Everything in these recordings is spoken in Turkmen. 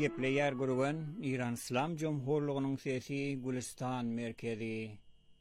Gepleyer gurgan İran İslam Cumhurluğu'nun sesi Gülistan merkezi.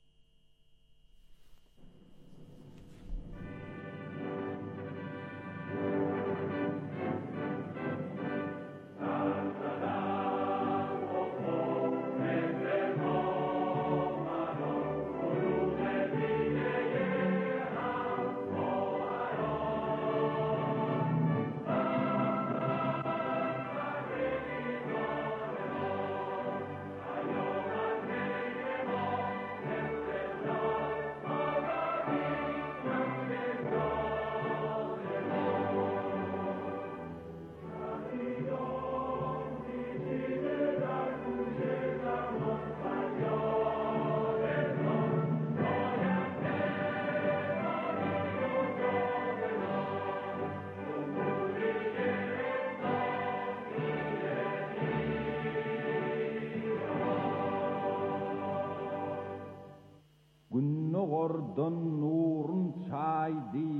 Günnogordan nurun çaydı,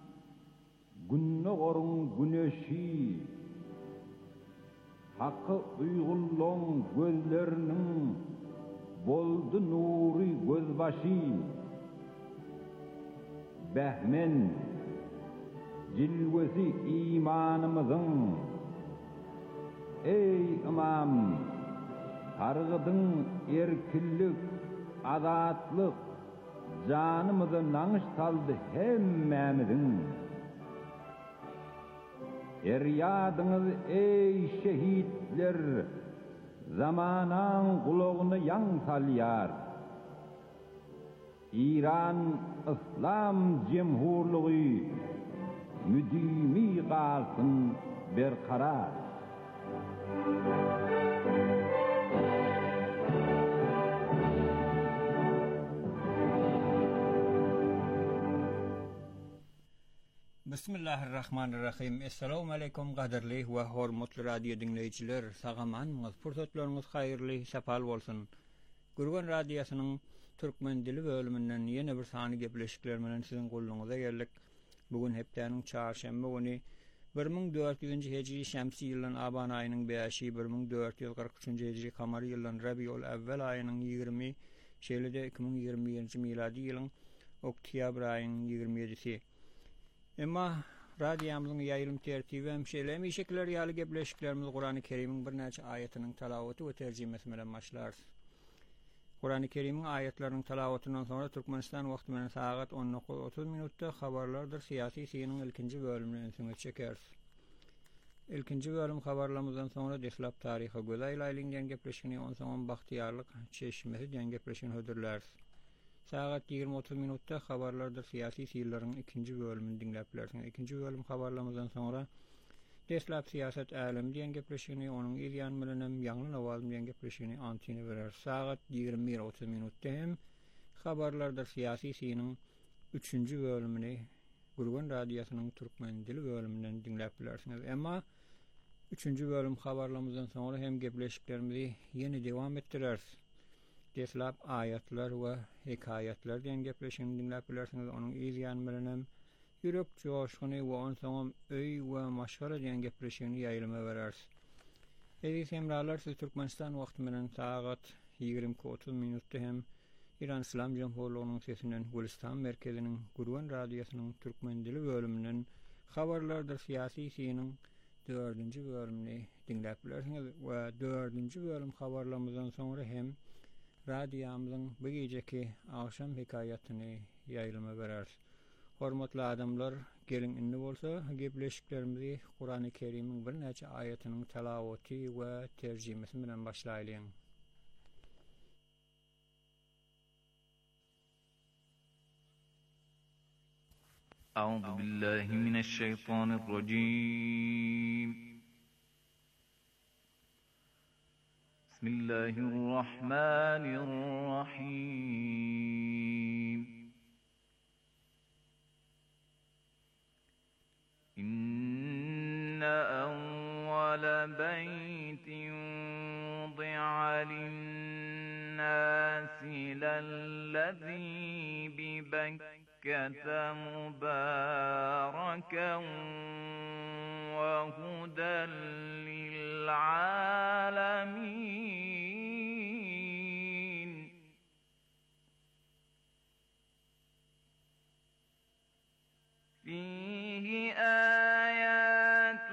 günnogorun güneşi, hakkı uygulluğun gözlerinin boldu nuri gözbaşı, behmen cilvesi imanımızın, ey imam, targıdın erkillik, adatlık, canımızı nanış saldı hemmemizin. Eryadınız ey şehitler, zamanan kulağını yan salyar. İran İslam Cumhurluğu müdimi kalsın berkarar. Bismillahirrahmanirrahim. Assalamu alaikum qadirli we hormatly radio dinleyijiler. Sagamanňyz, pursatlaryňyz haýyrly, sapal bolsun. Gurgan radiosynyň türkmen dili bölümünden ýene bir sany gepleşikler bilen siziň goluňyza geldik. Bugun hepdeniň çarşamba güni 1400-nji hejri şämsi ýylyň aban aýynyň 5-i, 1443-nji hejri kamary ýylyň Rabiul Awwal aýynyň 20, şeýlede 2021-nji miladi ýylyň oktyabr aýynyň 27-si. Emma radiyamızın yayılım tertibi hemşeylemi şekiller ýaly gepleşiklerimiz Kur'an-ı Kerim'in bir näçe aýatynyň talawaty we terjimesi bilen başlar. Kur'an-ı Kerim'in aýatlarynyň talawatyndan sonra Türkmenistan wagty bilen saat 19:30 minutda habarlardyr syýasy synyň ilkinji bölümini öňe çekeriz. İlkinji bölüm habarlarymyzdan sonra deslap taryhy göz aýlaýlan gepleşigini onsoň bagtyarlyk çeşmesi diýen gepleşigini hödürläris. Saat 20:30 minutda habarlardyr syýasy syýlaryň ikinji bölümini dinläplersiň. Ikinji bölüm habarlarymyzdan sonra deslap syýasat älemi diýen gepleşigini, onuň ýan bilen hem ýangy awaz diýen gepleşigini antini berer. Saat 21:30 minutda hem habarlardyr syýasy syýanyň 3-nji bölümini Gurgan radiosynyň türkmen dili bölüminden dinläplersiňiz. Emma 3-nji bölüm habarlarymyzdan sonra hem gepleşiklerimizi ýene dewam etdireriz. Deslap ayatlar we hikayetler diýen gepleşigini dinläplersiňiz. Onuň ýan bilen hem ýürek joşgyny we onsoň öý we maşgara diýen gepleşigini ýaýlyma bereriz. Eýs hemralar siz Türkmenistan wagty bilen saat 20:30 minutda hem İran İslam Cumhurluğu'nun sesinden Gülistan merkezinin Gurgan radiosynyň türkmen dili bölümünden habarlardyr syýasy synyň 4-nji bölümini dinläplersiňiz we 4-nji bölüm habarlarymyzdan sonra hem radiyamyzyň bu gejeki akşam hikayatyny ýaýlyma bereriz. Hormatly adamlar, gelin indi bolsa gepleşiklerimizi Kur'an-ı Kerim'in bir näçe aýatynyň talawaty we terjimesi bilen başlaýlyň. A'udhu billahi mineşşeytanirracim. Bismillahirrahmanirrahim. İnne evvele beytin wudi'a lin-nâsi lellezî bi Bekkete mübâreken ve huden lil العالمين فيه آيات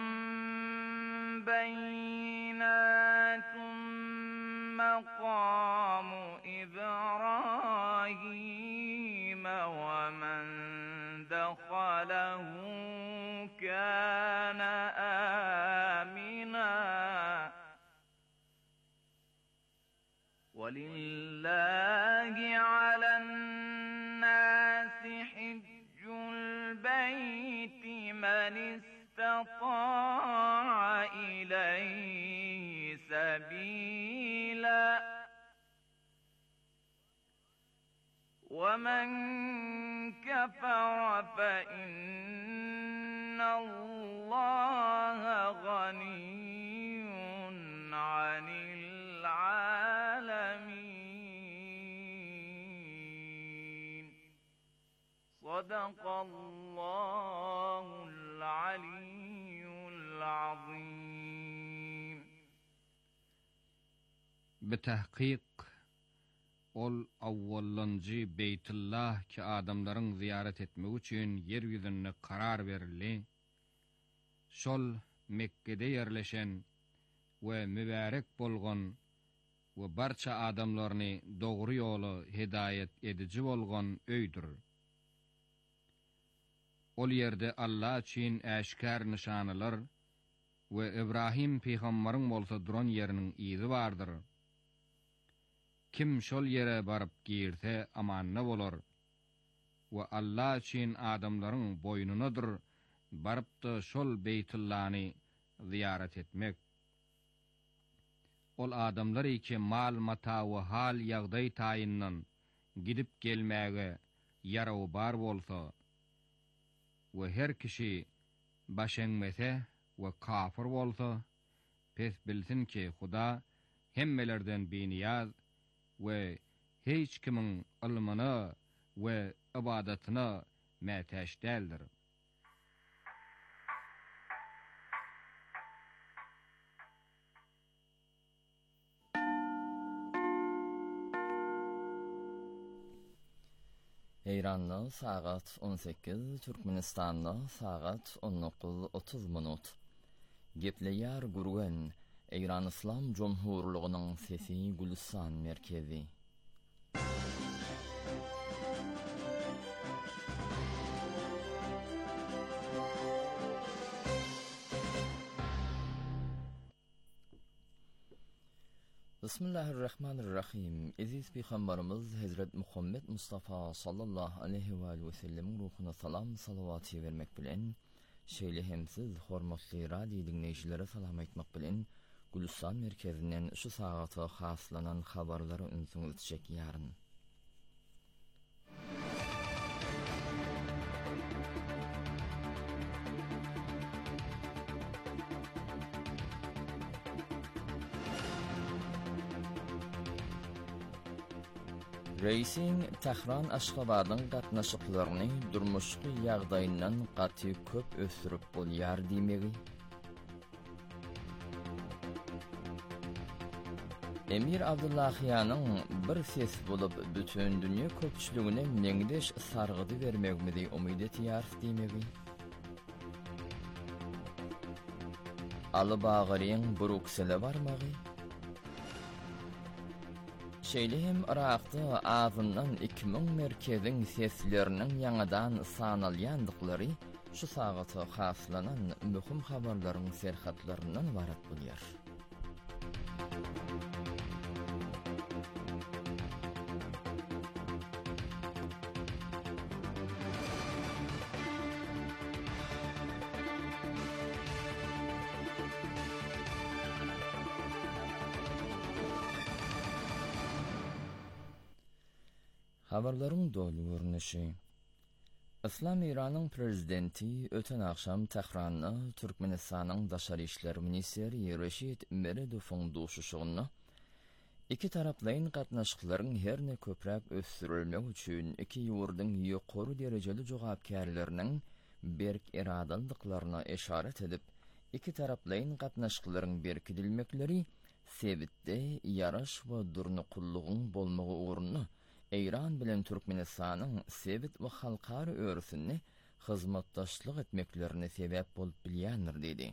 بينات مقام إبراهيم ومن دخله كان آمنا ولله على الناس حج البيت من استطاع إليه سبيلا ومن كفر فإن الله غني عن العالمين صدق الله العلي العظيم. Bitahqiq ol awwallancı Beytullah ki adamların ziyaret etmek üçün yeryüzüne karar verildi. Şol Mekke'de yerleşen ve mübarek bolgan ve barça adamlarını doğru yolu hidayet edici bolgan öydür. Ol yerde Allah için eşkar nişanılar ve İbrahim peygamberin bolsa duran yerinin izi vardır. Kim şol yere barıp girse amanna bolar ve Allah için adamların boynunadır barıp da şol Beytullah'ını ziyaret etmek. Ol adamlar iki mal mata ve hal yağday tayinnan gidip gelmege yarağı bar bolsa ve her kişi başenmese ve kafir bolsa pes bilsin ki Huda hemmelerden biniyaz ve hiç kimin ilmini ve ibadetini meteş değildir. İran'da saat 18, Türkmenistan'da saat 19:30 minut. Gepleýär gurgen İran İslam Cumhurluğunyň sesi Gülistan merkezi. Bismillahirrahmanirrahim. Aziz Peygamberimiz Hazret Muhammed Mustafa sallallahu aleyhi ve sellem ruhuna salam salavatı vermek bilen şeýle hemsiz hormatly radio dinleýçilere salam aýtmak bilen Gülistan merkezinden şu sagata haslanan habarlary ünsüňiz çekýäryn. Reisin Tehran Aşgabatyň gatnaşyklaryny durmuşky ýagdaýyndan gaty köp ösürip bolýar diýmegi. Emir Abdullahyanyň bir ses bolup bütün dünýä köpçüligine meňdeş sargydy bermegmidi umyt etýär diýmegi. Albagyryň Bruksele barmagy Şeýlehim Irakda azyndan 2000 merkeziň sesleriniň ýangadan sanalýandyklary şu sagata haslanan möhüm habarlaryň serhatlaryndan ibaret bolýar. Habarlaryň dolu görnüşi. İslam İranyň prezidenti öten akşam Tehranda Türkmenistanyň daşary işler ministeri Reşit Meredowyň duşuşygyny iki taraplaryň gatnaşyklaryň herne köprek ösdürilmek üçin iki ýurdyň ýokary derejeli jogapkärleriniň berk iradalyklaryna eşaret edip iki taraplayın gatnaşyklaryň berkidilmekleri sebitde yaraş we durnukullugyň bolmagy uğruna İran bilen Türkmenistanyň sebit we halkary örüsini hyzmatdaşlyk etmeklerine sebäp bolup bilýändir dedi.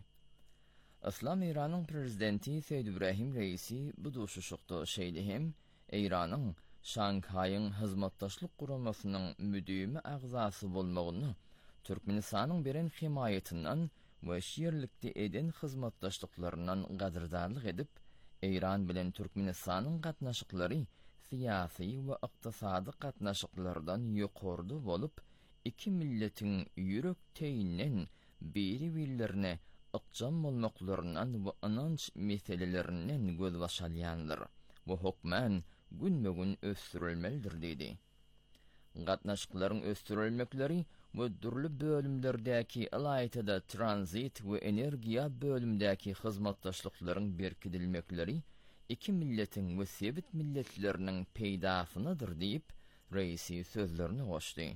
Islam İranyň prezidenti Seyyid Ibrahim Reisi bu duşuşykda şeýlehem İranyň Şanghaýyň hyzmatdaşlyk guramasynyň müdümi agzasy bolmagyny Türkmenistanyň beren himayetinden we şeýerlikde eden hyzmatdaşlyklaryndan gadyrdanlyk edip İran bilen Türkmenistanyň gatnaşyklary siyasi we ykdysady gatnaşyklardan ýokardy bolup iki milletiň ýürek teýinden biri-birlerine ykjam bolmaklaryndan we ananç meselelerinden göz başalýandyr. Bu hukman günmegün ösdürilmelidir dedi. Gatnaşyklaryň ösdürilmekleri we durly bölümlerdäki alaýatyda transit we energiýa bölümdäki hyzmatdaşlyklaryň berkidilmekleri iki milletin we sebit milletleriniň peýdasynydyr diýip reisi sözlerini goşdy.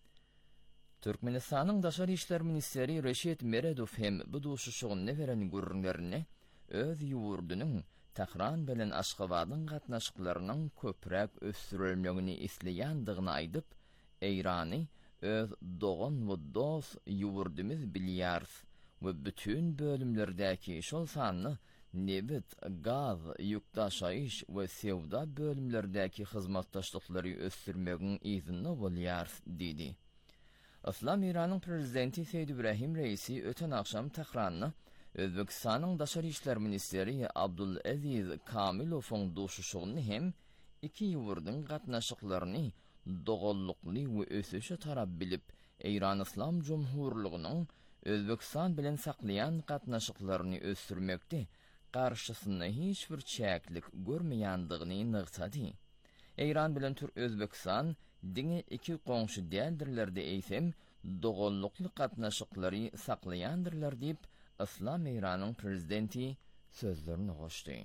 Türkmenistanyň Daşary işler ministeri Reşit Meredov hem bu duşuşygyny beren gürrünlerini öz ýurdunyň Tehran bilen Aşgabatyň gatnaşyklarynyň köpräk ösdürilmegini isleýändigini aýdyp, İrany öz dogan we dost ýurdumyz bilýär we bütün bölümlerdäki şol sanly nebit, gaz, ýükdaşaýyş we sewda bölümlerdäki hyzmatdaşlyklary ösdürmegiň izinli bolýar dedi. Islam İranyň prezidenti Seyyid Ibrahim Reisi öten akşam Tehranyň Özbekistanyň Daşary işler ministeri Abdulaziz Kamilowyň duşuşygyny hem iki ýurduň gatnaşyklaryny dogollukly we ösüşe tarap bilip İran İslam Cumhurlugynyň Özbekistan bilen saklayan gatnaşyklaryny ösdürmekde karşısında hiç bir çäklik görmeýändigini nygtady. İran bilen Özbekistan diňe iki goňşy däldirlerde eýsem dogollukly gatnaşyklary saklaýandyrlar diýip Islam İranyň prezidenti sözlerini goşdy.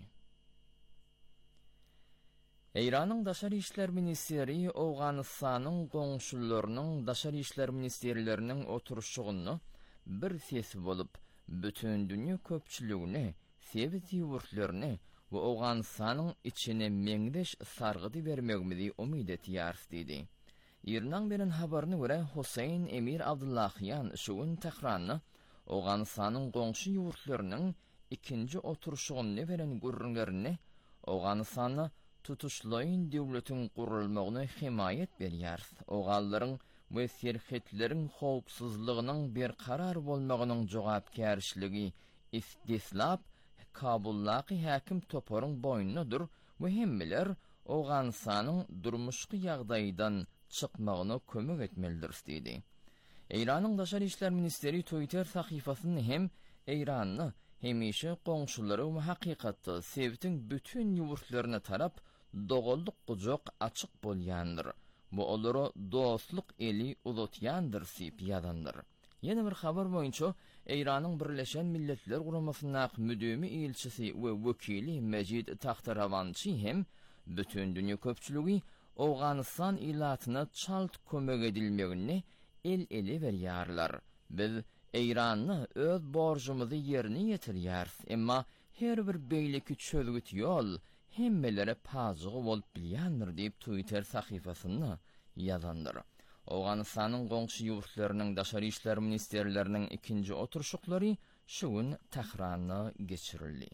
İranyň Daşary işler ministeri Awganystanyň goňşularynyň Daşary işler ministerleriniň oturuşygyny bir sesi bolup bütün dünýä köpçüligine sebit ýurtlaryny we Awganystanyň içine meňdeş sargydy bermegimizi umyt etýär dedi. Ýerden beren habaryna görä Husayn Emir Abdullahyan şu gün Tehranyň Awganystanyň goňşy ýurtlarynyň ikinji oturuşygyny beren gürrünlerini Awganystanyň tutuşlaýyn döwletiň gurulmagyna himayet berýär. Awganlaryň we serhetlerin howpsuzlygynyň bir karar bolmagynyň jogapkärçiligi istislap Kabullaky häkim toporyň boynunadyr we hemmeler Awganystanyň durmuşky ýagdaýdan çykmagyna kömek etmelidir dedi. İranyň Daşary işler ministeri Twitter sahyfasyny hem İranyny hemişe goňşulary we hakykatda sebitiň bütün ýurtlaryna tarap dogolluk gujak açyk bolýandyr. Bu olary dostluk eli ulutýandyr diýip ýadandyr. Ýene bir habar boýunça İranyň Birleşen Milletler Guramasynyň müdümi ilçisi we wekili Mejid Taxtaravançy hem bütün dünýä köpçüligi Awganystan ilatyna çalt kömek edilmegini el-eli berýärler. Biz İranyny öz borjumyzy ýerine ýetirýär, emma her bir beýleki çözgüt ýol hemmelere pazygy bolup bilýändir diýip Twitter sahyfasyny ýazandyr. Awganystanyň goňşy ýurtlarynyň Daşary işler ministerleriniň ikinji oturuşyklary şu gün Tehranyna geçirildi.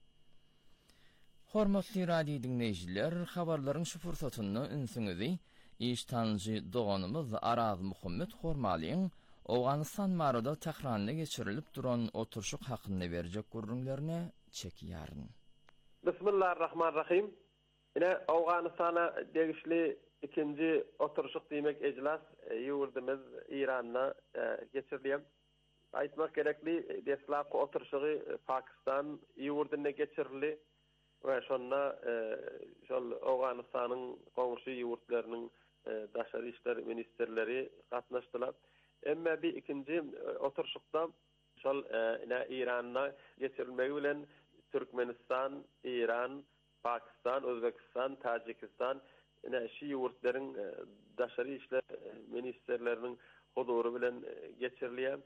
Hormatly radio dinleýijiler, habarlaryň şu fursatyny ünsüňizi iştanjy doganymyz Araz Muhammed Hormalyň Awganystan marada Tehranyna geçirilip duran oturuşyk hakyny berjek gurrunlaryna çekýärin. Bismillahirrahmanirrahim. Yine Awganystana degişli ikinci oturuşyk diýmek ejlas ýurdumyz İranna geçirilýär. Aýtmak gerekli deslapky oturuşygy Pakistan ýurdunyna geçirildi we şonda şol Awganystanyň goňşy ýurtlarynyň daşary işler ministerleri gatnaşdylar. Emma bir ikinci oturuşykda şol İranna geçirilmegi bilen Türkmenistan, İran, Pakistan, Özbekistan, Tacikistan şi ýurtlaryň daşary işler ministerleriniň hudury bilen geçirilýär.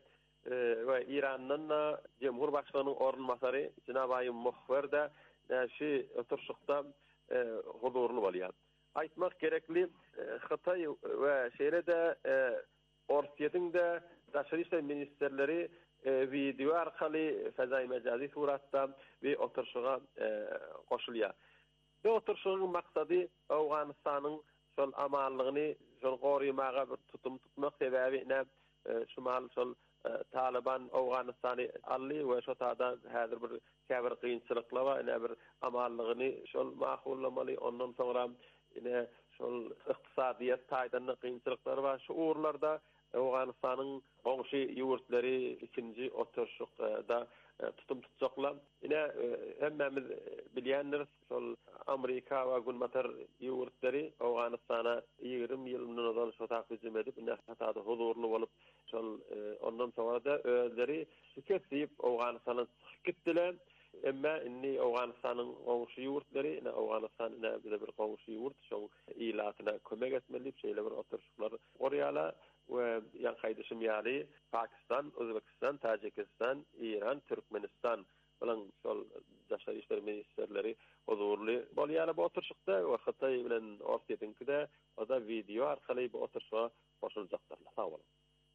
ve İran'dan Cumhurbaşkanı'nın orunmasarı Cenab-ı Muhver de şu oturuşukta huzurlu bolýar. Aýtmak gerekli Hatay ve şeýle de Orsiýetin de daşary işler ministerleri video arkaly fezai mecazi suratda we oturuşuga goşulýar. Bu oturuşuň maksady Awganystanyň şol amanlygyny şol gorymaga bir tutum tutmak sebäbine şumal şol Taliban Awganystany ally we şo taada häzir bir käbir kynçylyklar we ine bir amanlygyny şol mahullamaly ondan soňra ine şol ykdysadyýat taýdanly kynçylyklary bar. Şu urlarda Awganystanyň goňşy ýurtları ikinji oturuşda tutum tutjaklar. Ine hemmemiz bilýändir, şol Amerika we Gulmatar ýurtları Awganystana 20 ýyldan ozal şo taýyp edip, ine hatada huzurlu bolup, şol ondan soňra da özleri şirket diýip Awganystanyň gitdiler. Emma inni Awganystanyň goňşy ýurtları, ine Awganystan ine bir goňşy ýurt, şol ilatyna kömek etmeli, şeýle bir oturuşlar gorýala. Ve yan kaydışım yani Pakistan, Özbekistan, Tacikistan, İran, Türkmenistan bilen şol daşary işler ministerleri huzurly bolýar bu oturuşda we Hatay bilen Orsiýetinkide o da video arkaly bu oturuşa goşuljaklar. Sag bolun.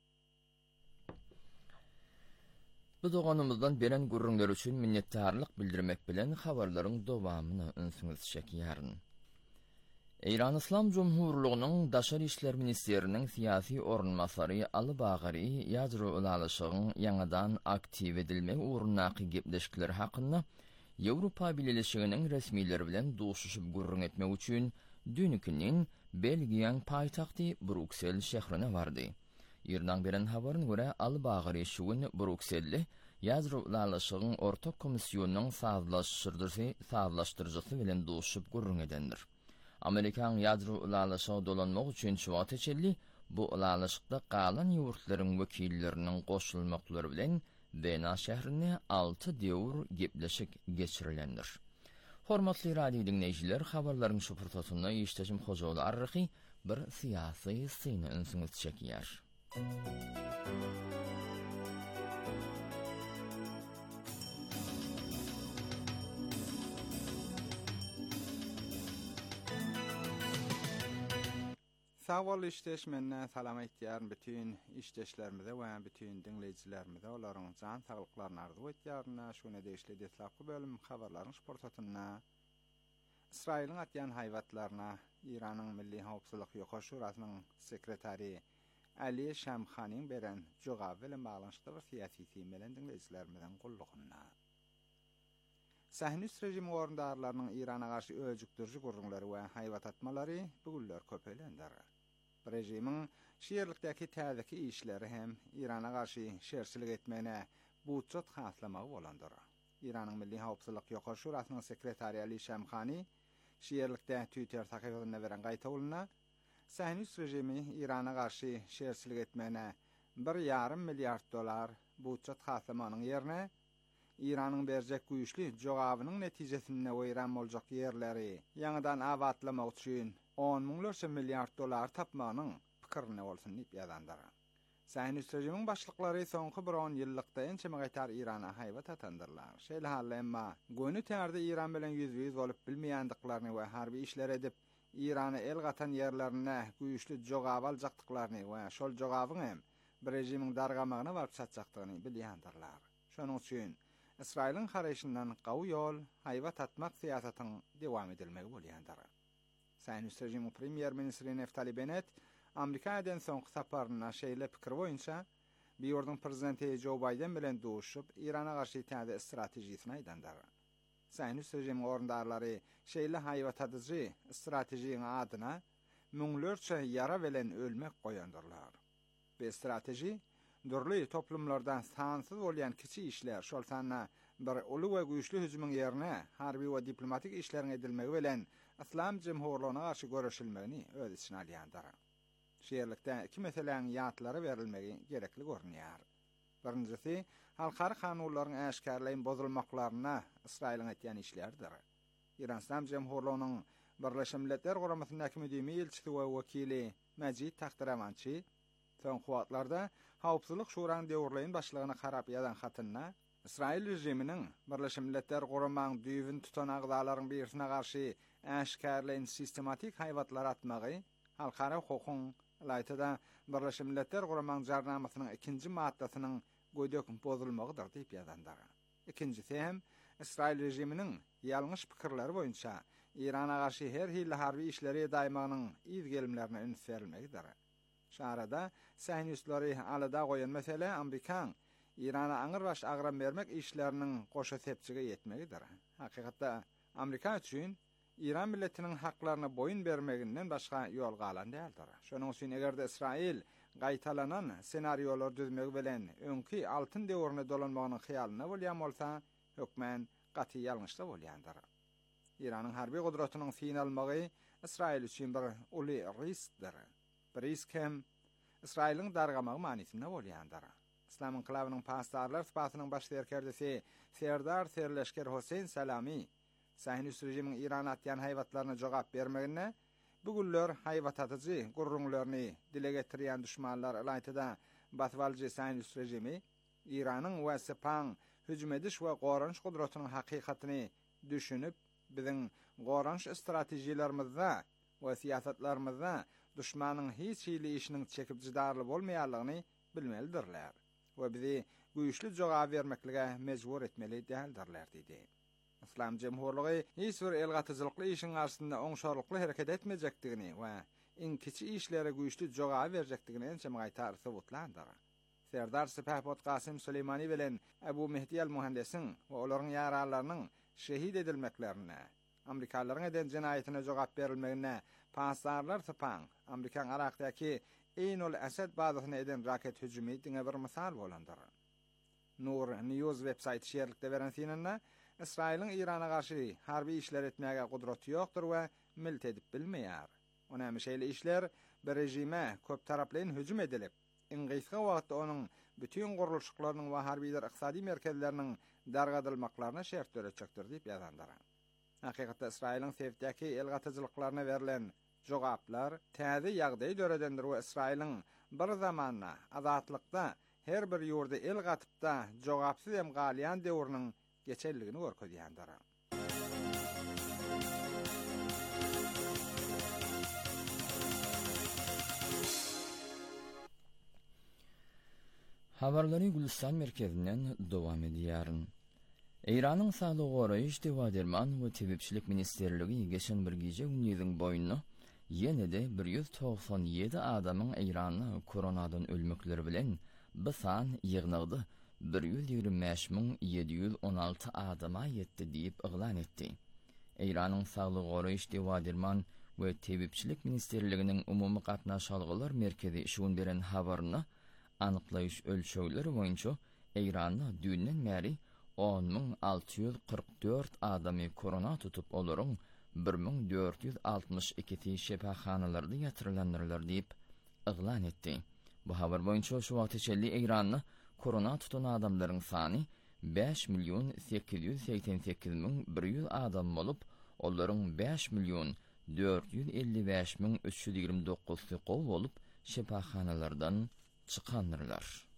Bu doganymyzdan beren gurrunlar üçin minnetdarlyk bildirmek bilen habarlaryň dowamyny öňsüňiz çekýäryn. İran İslam Cumhurluğu'nun Daşary işler ministerinin siyasi orunmasary Ali Bagary ýazry ulalyşygyň ýangydan aktiv edilmek uğrundaky gepleşikler hakynda Ýewropa Birleşiginiň resmiýetleri bilen duşuşyp gurrun etmek üçin dünükinin Belgiýanyň paýtagty Bruksel şäherine bardy. Ýerden beren habaryna görä Ali Bagary şu gün Brukselde ýazry ulalyşygyň ortak komissiýonynyň sazlaşdyrjysy bilen duşuşyp gurrun edendir. Amerikan ýazry ulalyşyga dolanmak üçin şuwat eçildi. Bu ulalyşykda galan ýurtlaryň wekilleriniň goşulmaklary bilen Bena şäherine 6 döwür gepleşik geçirilendir. Hormatly radio dinleýijiler, habarlaryň şu pursatyny işleşim hojaly arryhy bir syýasy syny öňsüňiz çekýär. Sağol işleşmenne salam etýärm bütün işleşlerimize we bütün dinleýijilerimize olaryň jan saglyklaryny arzu etýärna şuna deýişli detlapky bölüm habarlaryň şportatyna İsrail'in atýan haýwatlaryna İranyň Milli Howpsuzlyk Ýokaş Şurasynyň sekretary Ali Shamkhanyň beren jogaby bilen baglanşykly bir syýasy teýmelen dinleýijilerimizden gullugyna. Sahnüs rejimi orundarlarynyň Irana garşy öldürjü gurrunlary we haýwat atmalary bugünler köpelendir. Rejimiň şeýerlikdäki täzeki işleri hem Irana garşy şerçilik etmegine budjet haslamagy bolandyr. İranyň Milli Howpsuzlyk Ýokaş Şurasynyň sekretary Ali Shamkhany şeýerlikde Twitter sahypasyna beren gaýtawyna Sahnüs rejimi Irana garşy şerçilik etmegine $1,5 milyard budjet haslamanyň ýerine İranyň berjek güýçli jogabynyň netijesinde weýran boljak ýerleri ýangydan awatlamak üçin 10 milyarça milyard dolar tapmanyň pikirine bolsun diýip ýazandyr. Sahnüs rejimiň başlyklary soňky bir 10 ýyllykda ençe megatar Irana haýwat atandyrlar. Şeýle hal emma göni tärde İran bilen ýüz bolup bilmeýändiklaryny we harby işler edip İrany el gatan ýerlerine güýçli jogap aljakdyklaryny we şol jogabyň hem bir rejimiň dargamagyna baryp satjakdygyny bilýändirler. Şonuň üçin İsrail'in haraýşyndan gawy ýol haýwat atmak syýasatynyň dewam edilmegi bolýandyr. Sahnüs rejimi premier ministri Naftali Bennett Amerikadan soňky saparyna şeýle pikir boýunça Biýordyň prezidenti Joe Biden bilen duşup Irana garşy täze stratejiýasyny aýdandyr. Sahnüs rejimi orundarlary şeýle haýwat atyjy stratejiýaň adyna müňlerçe ýara bilen ölmek goýandyrlar. Bu strateji dürli toplumlardan sansız bolýan kiçi işler şol sanna bir uly we güýçli hüjümüň ýerine harby we diplomatik işleriň edilmegi bilen İslam Cumhurluğuna garşy görüşilmegini öz içine alýandyr. Şeýerlikde iki meseleň ýatlary berilmegi gerekli görünýär. Birincisi, halkary kanunlaryň äşkärleýin bozulmaklaryna Israil'in etýän işlerdir. İran İslam Cumhurluğunyň Birleşmiş Milletler Guramasyndaky müdimi elçisi we wekili Majid Taxtiramançy Son kuwatlarda Hawpsuzlyk Şurasynyň döwürleýin başlygyna karap ýazan hatyna İsrail rejiminiň Birleşmiş Milletler Guramagyň düýbün tutan agdalaryň birisine garşy äşkärleýän sistematik haýwatlar atmagy halkara hukukyň laýtada Birleşmiş Milletler Guramagyň jarnamasynyň 2-nji maddasynyň gödök bozulmagydyr diýip ýazandyr. Ikincisi hem İsrail rejiminiň ýalňyş pikirleri boýunça İrana garşy her hili harby işleri daýmagynyň izgelimlerine üns berilmegidir. Şarada Sahyonistleri alada goýan mesele Amerikan İrana aňyrbaş agram bermek işlerinin goşa sepçige ýetmegidir. Hakykatda Amerika üçin İran milletiniň haklaryna boyun bermeginden başga ýol galan däldir. Şonuň üçin egerde İsrail gaýtalanan senariolar düzmek bilen öňki altyn döwrüne dolanmagynyň hyýalyna bolýan bolsa, hökmen gaty ýalňyşda bolýandyr. İranyň harby gudratynyň fiň almagy İsrail üçin bir uly riskdir. Bir risk hem İsrailiň dargamagy manysynda bolýandyr. İslam inqilabynyň pasdarlar spatynyň baş derkerdisi Serdar Serleşker Hosein Salami Sahyonist rejimiň İrana atýan haýwatlaryna jogap bermegine bu günler haýwat atyjy gurrunlaryny dile getirýän düşmanlar alaytyda batwaljy Sahyonist rejimi İranyň we Sepan hüjüm ediş we goranç gudratynyň hakykatyny düşünüp biziň goranç stratejiýelerimizde we siýasatlarymyzda düşmanyň hiç hili işiniň çekip jidarly bolmaýanlygyny bilmelidirler we bizi güýçli jogap bermeklige mejbur etmeli däldirler diýdi. İslam Jemhurlugy hiç bir elgatyjylykly işiň arsynda oňşarlykly hereket etmejekdigini we iňkiçi işlere güýçli jogap berjekdigini ençe gaýtar subutlandyr. Serdar Sepahbot Qasim Süleymani bilen Abu Mehdi el-Muhandisiň we olaryň ýaralarynyň şehit edilmeklerine, Amerikalıların eden cinayetine jogap berilmegine pasdarlar Sepan, Amerikan Irak'daki Eynul Esed bazasyna eden raket hüjümi diňe bir misal bolandyr. Nur News website şerlikde beren synynda İsrail'in İran'a karşı harbi işler etmeye kudreti yoktur ve milt edip bilmeýär. Ona meşeyle işler bir rejime köp taraplayın hücum edilip, inqisqa wagtda onun bütün guruluşyklarynyň we harbiler iqtisadi merkezleriniň dargadylmaklaryna şert töreçekdir diýip ýazandyr. Hakykatda İsrail'in sevdäki elgatyjylyklaryna verilen jogaplar täze ýagdaý döredendir we İsrail'in bir zamanna azatlykda her bir ýurda el gatypda jogapsyz hem galyan döwrüniň geçerligini görkezýändir. Habarlary Gülistan merkezinden dowam edýär. Iranyň Saglyk goraýyş dewaderman we tebipçilik ministerligi geçen bir gece günýiziň boýuny ýene-de 197 adamyň Iranyň koronadan ölmekleri bilen bu san ýygnygdy 125.716 adama ýetdi diýip yglan etdi. Iranyň Saglyk goraýyş dewaderman we tebipçilik ministerliginiň umumy gatnaşalgylar merkezi şuň beren habaryny anyklaýyş ölçegleri boýunça Iranyň düýünden bäri 10.644 adamy korona tutup olaryň 1.462 şepaxanalarda ýatyrylandyrylar diýip yglan etdi. Bu habar boýunça şu wagt içinde Iranyň korona tutan adamlaryň sany 5.888.100 adam bolup, olaryň 5.455.329 gow bolup şepaxanalardan çykandyrlar.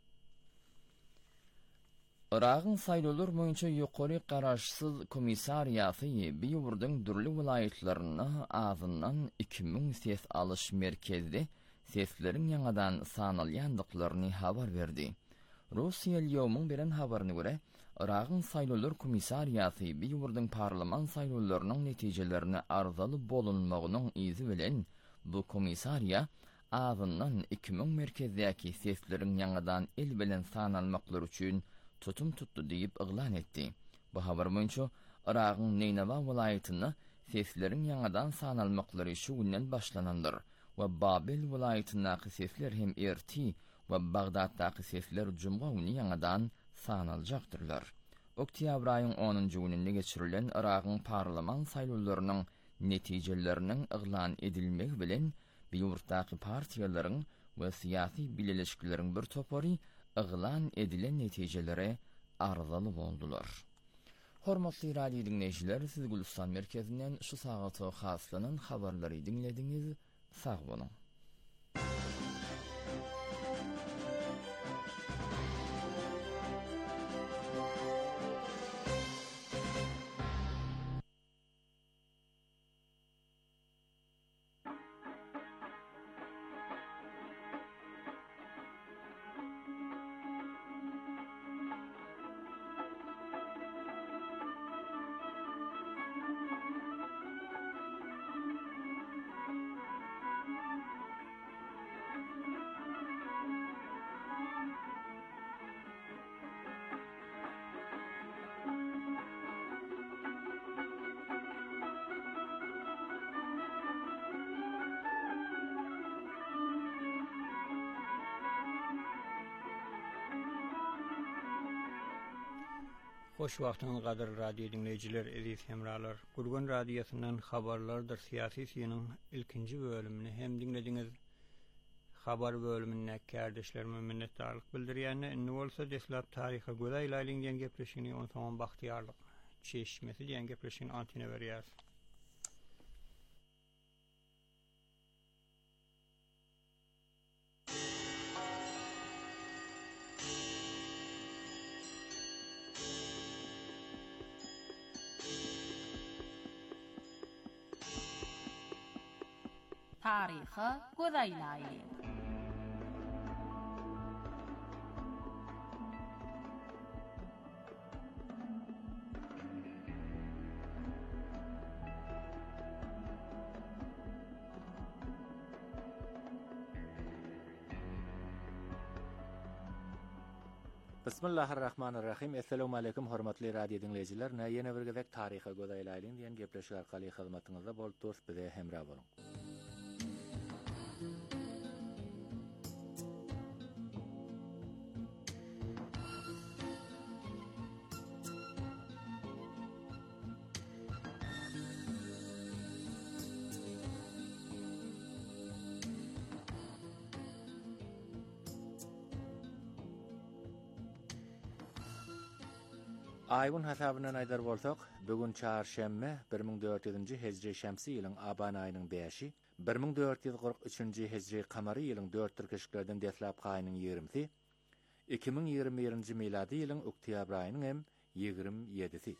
Iraqyň saýlawlar boýunça ýokary garaşsyz komissariýasy bir ýurdyň dürli vilayetlerini azyndan 2000 ses alyş merkezde sesleriň ýangadan sanalýandyklaryny habar berdi. Russiýa ýowmyň beren habaryna görä, Iraqyň saýlawlar komissariýasy bir ýurdyň parlament saýlawlarynyň netijelerini arzaly bolunmagynyň izi bilen bu komissariýa azyndan 2000 merkezdäki sesleriň ýangadan el bilen sanalmaklary üçin tutum tuttu diýip yglan etdi. Bu habar boýunça Iraqyň Neynava vilayatyny sesleriň ýangadan sanalmaklary şu günden başlanandyr we Babil vilayatynyň sesler hem erti we Bagdaddaky sesler jumga güni ýangadan sanaljaktyrlar. Oktyabr aýynyň 10-njy gününde geçirilen Iraqyň parlament saýlawlarynyň netijeleriniň yglan edilmegi bilen bir ýurtdaky partiýalaryň we syýasy bileşikleriň bir topary yglan edilen netijelere arzaly boldular. Hormatly radio dinleýijiler, siz Gülistan merkezinden şu sagata haslanan habarlary dinlediňiz. Sag bolun. Hoş wagtyňyz gadyr radio dinleýijiler, aziz hemralar. Gurgun radiosynyň habarlardyr syýasy synyň ilkinji bölümini hem dinlediňiz. Habar bölümine kardeşlerime minnetdarlyk bildirýän. Ne bolsa deslap taryhy göýleýän diýen gepleşigini on soňam bagtýarlyk çeşmesi diýen gepleşigini antine berýär. Taryhy göýleýän. Bismillahirrahmanirrahim. Assalamu alaykum hormatly radio dinleýijiler. Näýene bir gezek taryhy göýleýän diýen gepleşik arkaly hyzmatyňyzda bolup durýar, bize hemra boluň. Aýyň hasabyna aýdar bolsak, bugün çarşembe 1400-nji hejri şämsi ýylyň aban aýynyň 5-i, 1443-nji hejri kamary ýylyň 4 türkeşiklerden deslap gaýnyň 20-si, 2021-nji miladi ýylyň oktyabr aýynyň hem 27-si.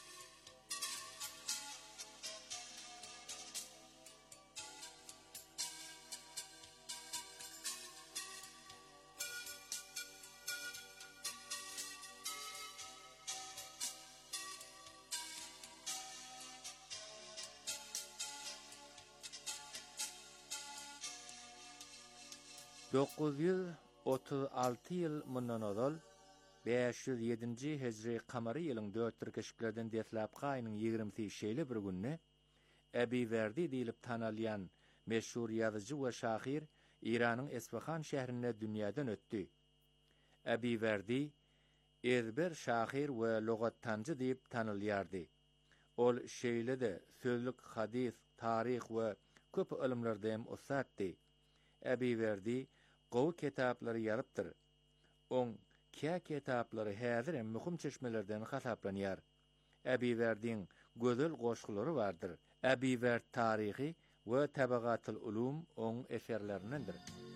...936 ýyl mundan ozal 507-nji hejri kamary ýylyň 4 türkeşiklerden deslap gaýnyň 20-si şeýle bir günne Ebi Verdi diýilip tanalýan meşhur ýazyjy we şahyr Iranyň Esfahan şäherine dünýäden ötdi. Ebi Verdi ezber şahyr we logattanjy diýip tanylýardy. Ol şeýle-de sözlük, hadis, taryh we köp ilimlerde hem usatdy. Ebi Verdi gowy kitaplary ýazypdyr. Oň kä kitaplary häzir hem muhim çeşmelerden hasaplanýar. Ebi Verdiň gözel goşgulary bardyr. Ebi Verdi taryhy we Tabaqatul Ulum oň eserlerindendir.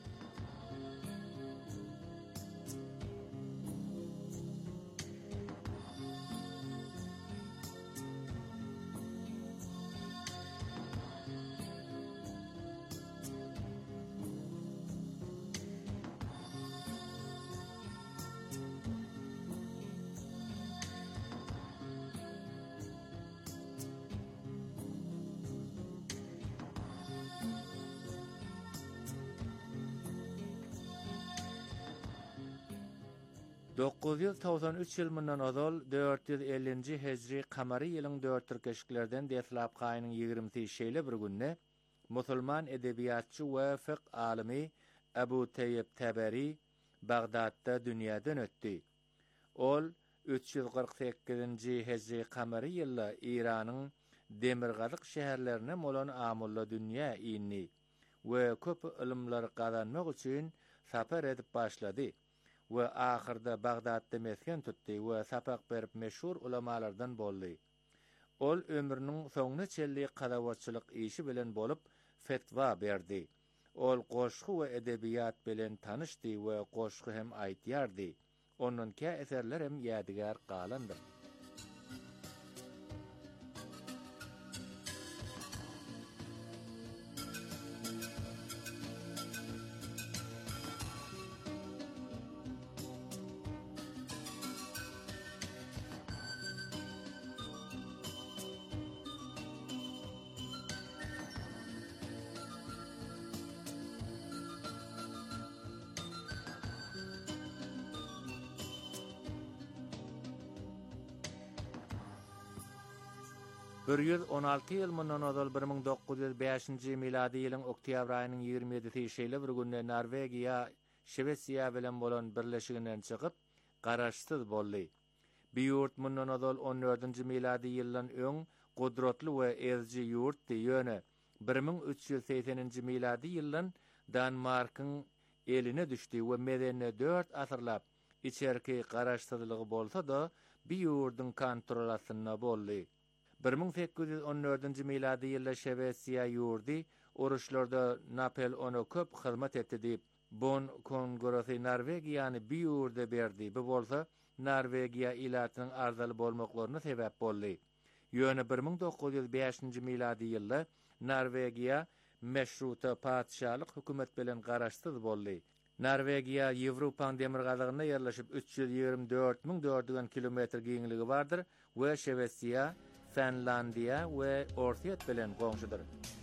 ...993 ýyl mundan ozal 450-nji hejri kamary ýylyň 4 türkeşiklerden deslap gaýnyň 20-si şeýle bir günne musulman edebiýatçy we fiqh alimi Abu Tayyib Tabari Bagdadda dünýäden ötdi. Ol 348-nji hejri kamary ýylda Iranyň demirgazyk şäherlerine bolan amulla dünýä ýyny we köp ilimler gazanmak üçin sapar edip başlady. We ahyrda Bagdadda mesken tutdy we sapak berip meşhur ulamalardan boldy. Ol ömrüniň soňuna çelli qadawatçylyk işi bilen bolup fetwa berdi. Ol goşgy we edebiýat bilen tanışdy we goşgy hem aýtýardy. Onuň kä eserler hem ýadigar galandyr. Bir 116 ýyl mundan ozal 1905-nji miladi ýylyň oktyabr aýynyň 27-si şeýle bir günde Norwegiýa Şwesiýa bilen bolan birleşiginden çykyp garaşsyz boldy. Biyurt mundan azal 14-nji miladi ýyldan öň gudratly we ezji ýurtdy ýöne 1380-nji miladi ýyldan Danmarkyň eline düşdi we medeni 4 asyrlap içerki garaşsyzlygy bolsa da bir ýurdun kontrolasyna boldy. 1814-nji miladi ýylda Şewesiýa ýurdy uruşlarda Napoleona köp hyzmat etdi diýip Bonn Kongressy Norwegiýany bir ýurda berdi. Bu bolsa Norwegiýa ilatynyň arzaly bolmaklaryna sebäp boldy. Ýöne 1905-nji miladi ýylda Norwegiýa meşruta padşahlyk hökümet bilen garaşsyz boldy. Norwegiýa Ýewropaň demirgazygyna ýerleşip 324.000 kilometr giňligi bardyr we Şewesiýa, Finlandiýa we Ortiýat bilen goňşudyr.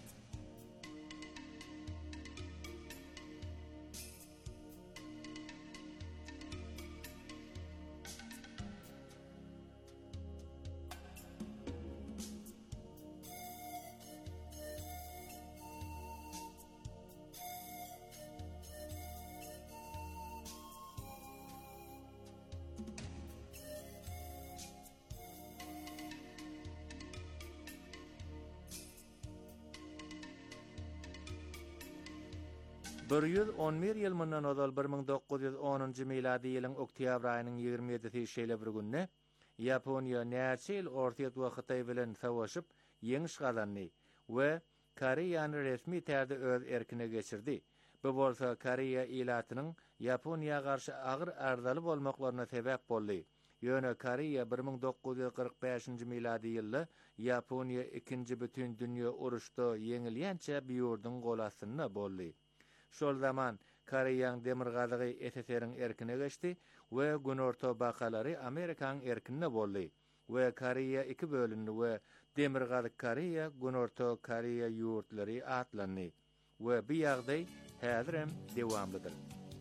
Bir 111 ýyl mundan ozal 1910-njy miladi ýylyň oktyabr aýynyň 27-si şeýle bir günne Ýaponiýa näçe ýyl Ortiýat we Hytaý bilen savaşyp ýeňiş gazandy we Koreýany resmi täze öz erkine geçirdi. Bu bolsa Koreýa ilatynyň Ýaponiýa garşy agyr arzaly bolmaklaryna sebäp boldy. Ýöne Koreýa 1945-nji miladi ýylda Ýaponiýa 2-nji bütün dünýä uruşda ýeňilýänçe bir ýurdun golasyna boldy. Şol zaman Koreýanyň demirgazygy SSR-iň erkine geçdi we günorta bakalary Amerikaň erkine boldy. We Koreýa iki bölündi we demirgazy Koreýa, günorta Koreýa ýurtlary atlandy. We bu ýagdaý häzir hem dewamlydyr.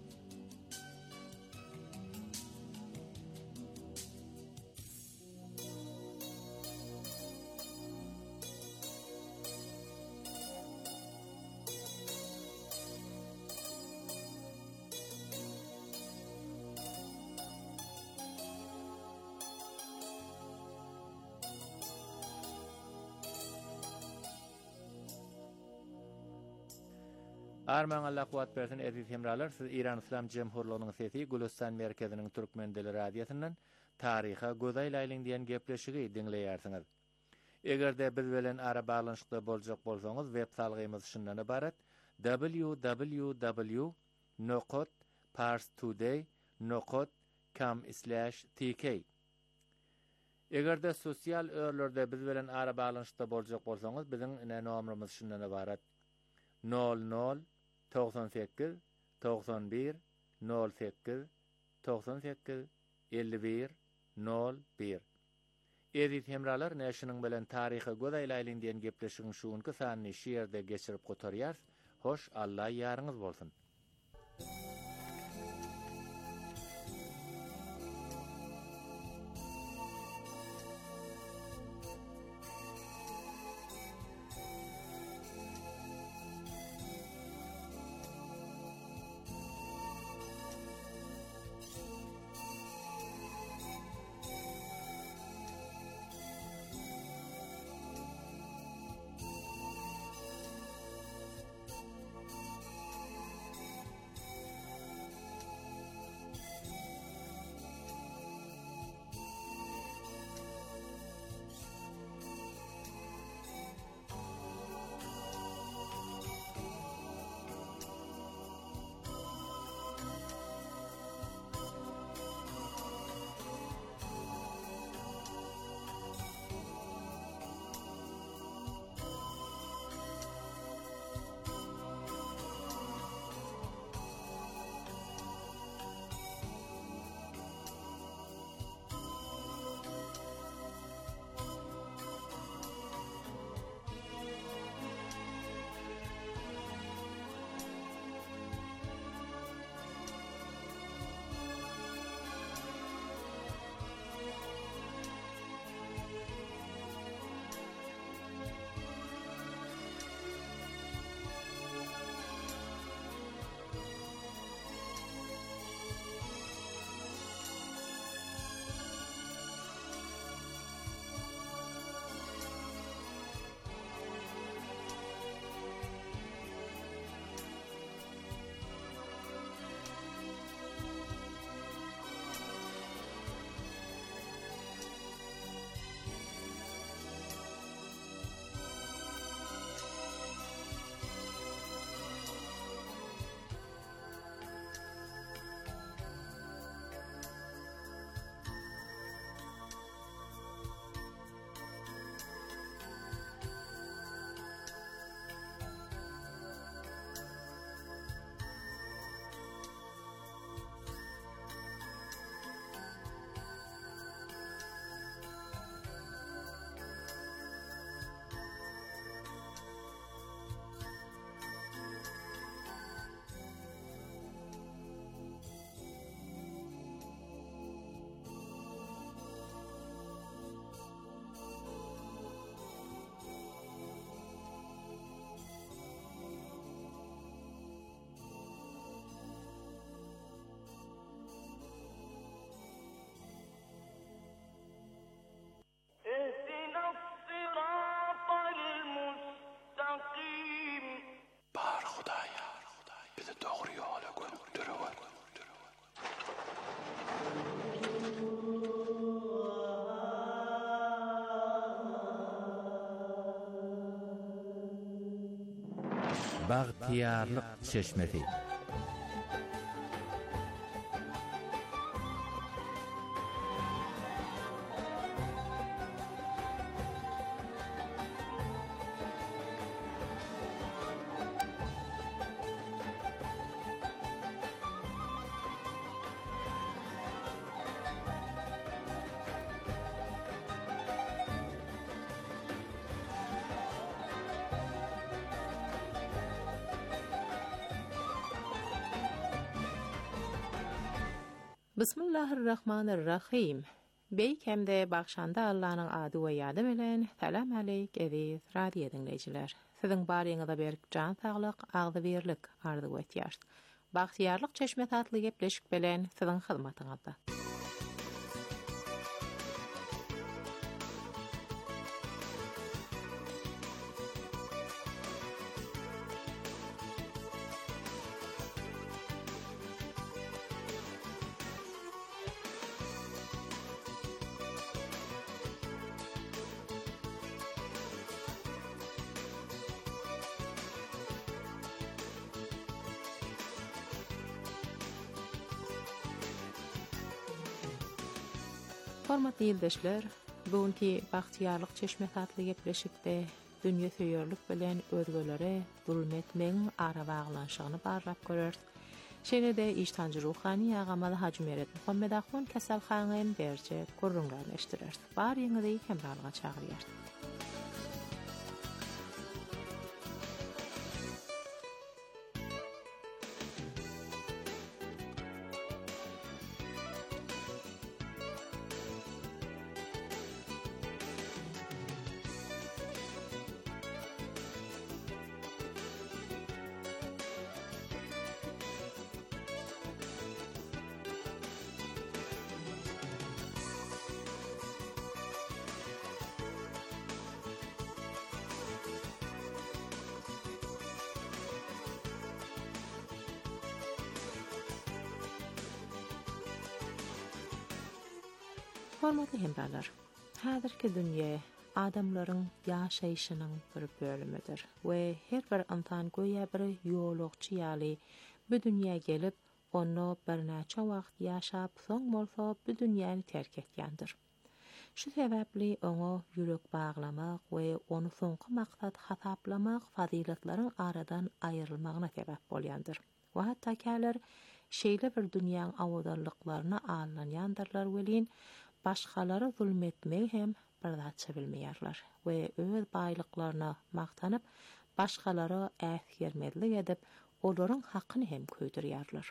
Arman Allah kuwat bersin aziz hemralar, siz İran İslam Jemhurlygynyň sesi Gülistan merkeziniň türkmen dili radiýasynyň taryha gözaý laýlyň diýen gepleşigi dinleýärsiňiz. Egerde biz bilen ara baglanyşykda boljak bolsaňyz web salgymyz şundan ibaret: www.parstoday.com/tk. Egerde sosial örlerde biz bilen ara baglanyşykda boljak bolsaňyz biziň nomrymyz şundan ibaret: 0098 91 08 98 51 01. Edit hemralar näşiniň bilen taryhy gözaý laýlyň diýen gepleşigiň şuňky sanyny şeýerde geçirip gotarýar. Hoş Allah ýaryňyz bolsun. Baghtiyarlyk çeşmesi. Bismillahirrahmanirrahim. Beýkemde bagşanda Allah'ın ady we ýady bilen salam aleyk aziz radio dinleýijiler. Siziň baryňyzda berip jan saglyk, agdy berlik ardy etýär. Bagtiyarlyk çeşme tatly gepleşik bilen siziň hyzmatyňyzda. Hormatly ýoldaşlar, bugünkü bagtiyarlyk çeşme tatly gepleşikde dünýe söýerlik bilen özgelere zulmetmeň ara baglanşygyny barlap görür. Şeňede iştancı ruhani agamaly Hacı Meret Muhammed Ahun kasalxanaň berje gurrunlaşdyrar. Bar ýeňide hemralga çagyrýar. Hormatly hemrallar, häzirki dünýä adamlaryň ýaşaýyşynyň bir bölümidir we her bir insan goýa bir ýolukçy ýaly bu dünýäge gelip onu bir näçe wagt ýaşap soň bolsa bu dünýäni terk etýändir. Şu sebäpli oňa ýürek baglamak we onu soňky maksat hasaplamak fazilatlaryň aradan aýrylmagyna sebäp bolýandyr. We hatda käler şeýle bir dünýäň awdarlyklaryna allanýandyrlar welin başgalara zulmetmeyi hem birdatça bilmeýärler we öz baýlyklaryna maktanyp başgalara äsgermezlik edip olaryň hakyny hem köýdürýärler.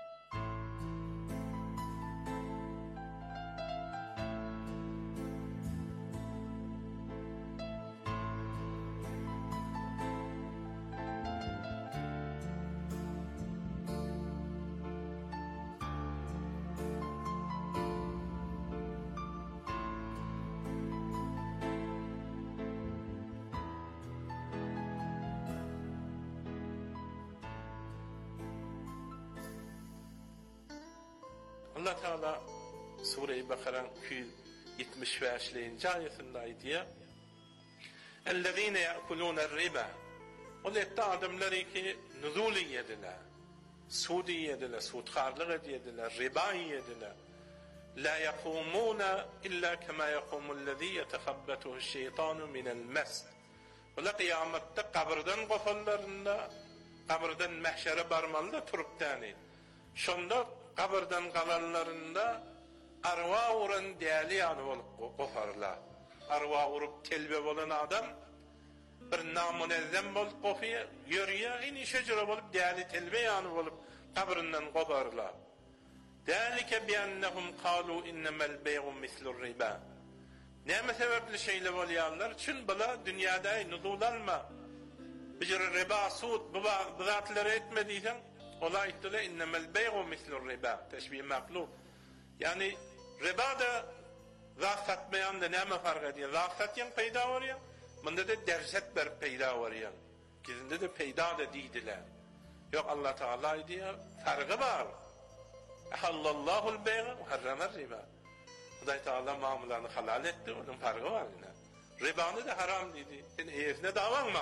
Allah Teala Sure-i Bakara'nın 275. ayetinde ayetiye اَلَّذ۪ينَ يَأْكُلُونَ الرِّبَا O lette adamları ki nuzuli yediler, sudi yediler, sudkarlık yediler, riba yediler. لَا يَقُومُونَ إِلَّا كَمَا يَقُومُ الَّذ۪ي يَتَخَبَّتُهُ الشَّيْطَانُ مِنَ الْمَسْدِ Ola kıyamette kabirden kofallarında, kabirden mehşere barmalıda turuptani. Şonda kabirden kalanlarında arva uğran değerli yanı olup kofarlar. Arva uğrup telbe olan adam bir namunezzem olup kofuya, yürüye, ini şecere olup değerli telbe yanı olup kabirinden kofarlar. ذَٰلِكَ بِيَنَّهُمْ قَالُوا اِنَّمَا الْبَيْغُ مِثْلُ الرِّبَا Ne sebepli şeyle bolýarlar? Çün bula dünyada nuzul alma. Bir riba, sud, bu zatları etmediysen ola ittile innemel beygu mislur riba. Teşbih maklub. Yani riba da zat satmayan da neme fark ediyor? Zat satyan peyda var ya. Bunda da derset ber peyda var ya. Gizinde de peyda da deydiler. Yok Allah Teala diyor. Farkı var. Ehallallahu'l beygu ve harramer riba. Huday Teala mamularını halal etti. Onun farkı var yine. Ribanı da haram dedi. Sen eyesine davan mamı.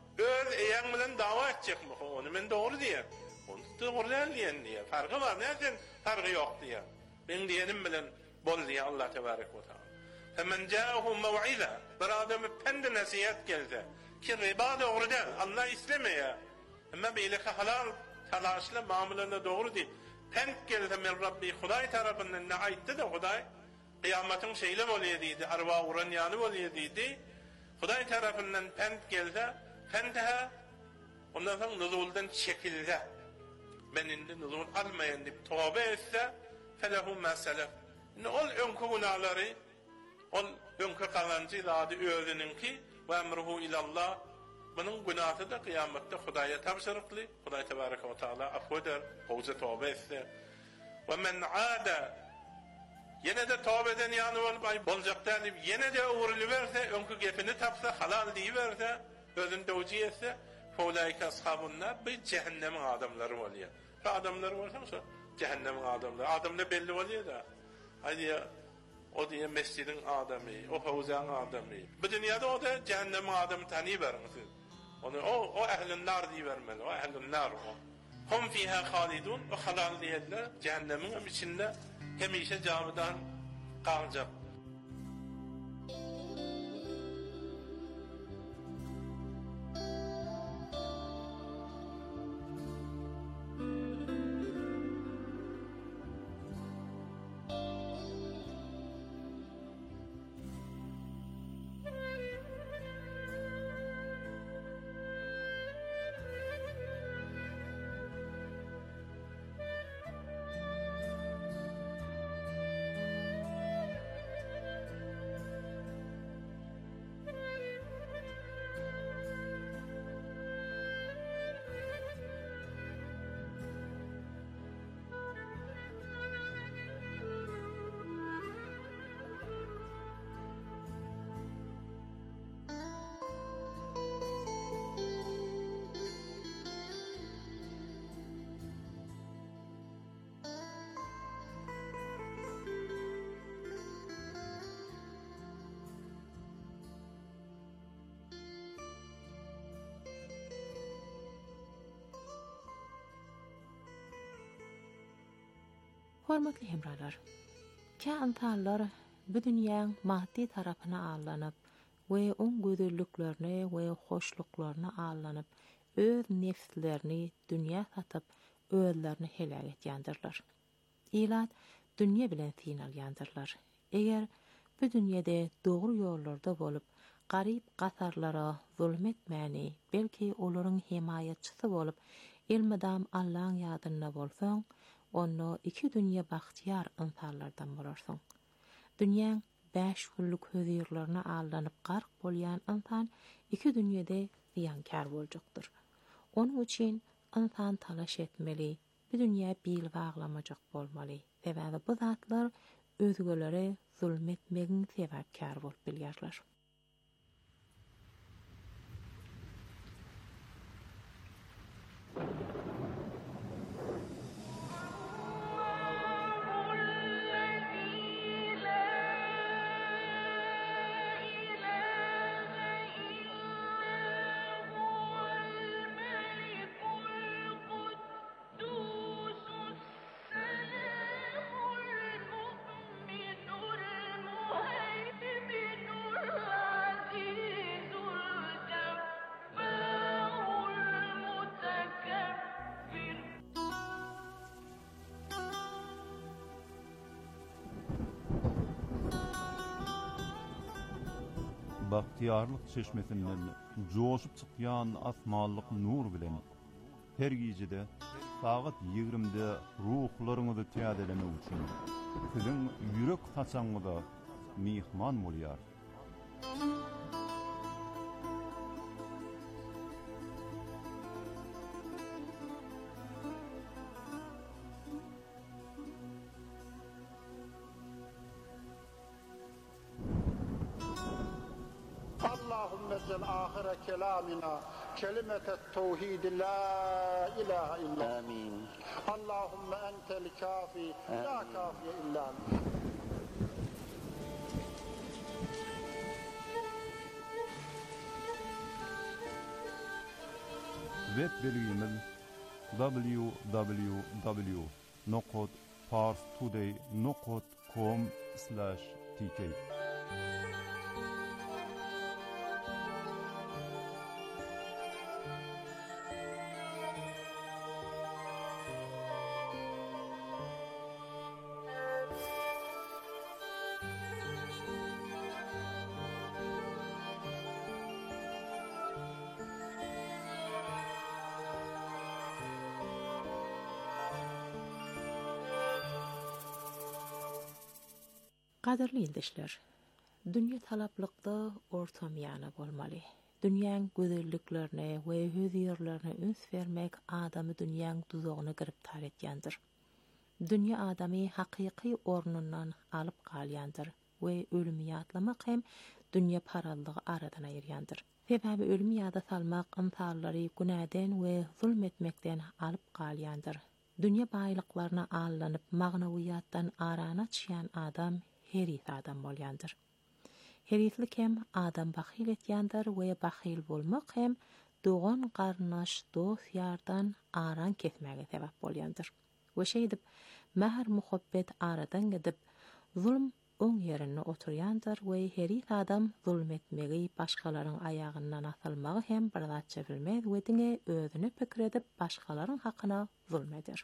öz eýeň bilen dawa etjekmi? Onu men dogry diýen. Onu dogry diýen diýen. Farky bar, näden farky ýok diýen. Men diýenim bilen bol diýen Allah tebarek we taala. Femen ja'ahu maw'iza, bir adamy pende nasihat gelse, ki riba dogry değil, Allah islemeýär. Amma beýleki halal talaşly muamelede dogry diýil. Pend gelse men Rabbi Hudaý tarapyndan ne aýtdy da Hudaý kıyamatyň şeýle bolýar diýdi, arwa uran ýany bolýar diýdi. Hudaý tarapyndan pend gelse, pendha ondan soň nuzuldan çekilse. Men indi nuzul almaýan diýip tawba etse, felahu ma salaf. Ol öňkü günahları, ol öňkü kalancı zady özüninki we emruhu ilallah. Bunun günahı da kıyametde Hudaýa tapşyrykly. Hudaý tebaraka we taala afweder, howza tawba etse. Ve men aada yine de tawba eden ýany bolup boljakda diýip yine de uwrulyberse, öňkü gepini tapsa, halal diýberse, özüni dowji etse, faulaika ashabun nar, bu cehennemiň adamlary bolýar. Bu adamlar bolsa şo cehennemiň adamlary. Adamlar belli bolýar da. Aýdy o diye mescidin adamı, o havuzan adamı. Bu dünyada o da cehennemiň adamı tani berňiz. Onu o ehlin nar diye vermeli. O ehlin nar o. Hum fiha halidun ve halal diýerler. Cehennemiň içinde hemişe jamidan galjak. Hormatly hemralar, insanlar bu dünýäň maddi tarapyna allanyp we oň gözelliklerine we hoşluklarına allanyp öz nefslerini dünýä satyp özlerini helak etýändirler. Ilat dünýä bilen finalýandyrlar. Eger bu dünýede dogry ýollarda bolup, garyp gatarlara zulm etmäni, belki olaryň himayatçysy bolup, ilmidam Allahyň ýadyna bolsaň, onu iki dünýä baxtiyar insanlardan bolarsyň. Dünýäň 5 günlük höýürlerine allanyp gark bolýan insan iki dünýede ziyankar boljakdyr. Onuň üçin insan talaş etmeli, bu dünýä bil baglamajak bolmaly. Sebäbi bu zatlar özgölere zulm etmegiň sebäpkär bolup bilýärler. Bahtiyarlyk çeşmesinden joşup çykýan asmanlyk nur bilen her gijede saat 20-de ruhlaryňyzy täzelemek üçin siziň ýürek taçaňyza mihman bolýar. آخر كلامنا كلمة التوحيد لا إله إلا آمين. اللهم أنت الكافي لا كافي إلا أنت. web belgimiz www.parstoday.com/tk. Qadirli ildeşler, dünya talaplykda ortamyana bolmaly. Dünýäň gözelliklerine we höýürlerine üns bermek adamy dünýäň duzagyna giriptar etýändir. Dünýä adamy hakyky ornundan alyp galýandyr we ölümi ýatlamak hem dünýä parallygy aradan aýyrýandyr. Sebäbi ölümi ýada salmak ynsanlary günäden we zulm etmekden alyp galýandyr. Dünýä baýlyklaryna allanyp magnawiýatdan arana çýan adam herif adam bolýandyr. Heriflik hem adam bahyl etýändir we bahyl bolmak hem dogan garnaş dost ýardan aran kesmäge sebäp bolýandyr. We şeýdip mäher muhabbet aradan gidip zulm oň ýerine oturýandyr we herif adam zulm etmegi başgalaryň ayagyndan asylmagy hem birdatça bilmez we diňe özüne pikir edip başgalaryň hakyna zulm eder.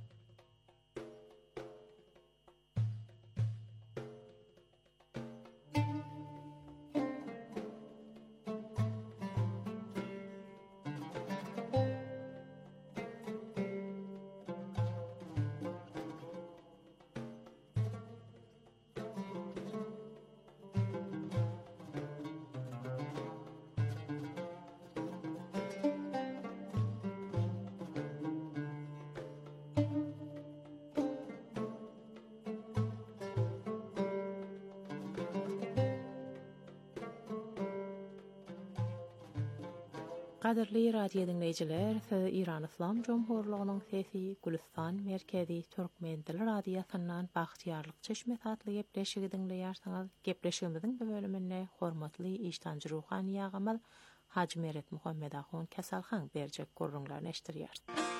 Qadirli radio dinleyijiler, İran İslam Cumhurluğunyň sesi Gülistan merkezi Türkmen dili radiosundan Bagtyarlyk Çeşme adly gepleşigi dinleýärsiňiz. Gepleşigimiziň bu bölümine hormatly iştanjy ruhani ýagamyl Haji Meret Muhammed Ahun Kasalhan berjek gurrunlaryny eşdirýär.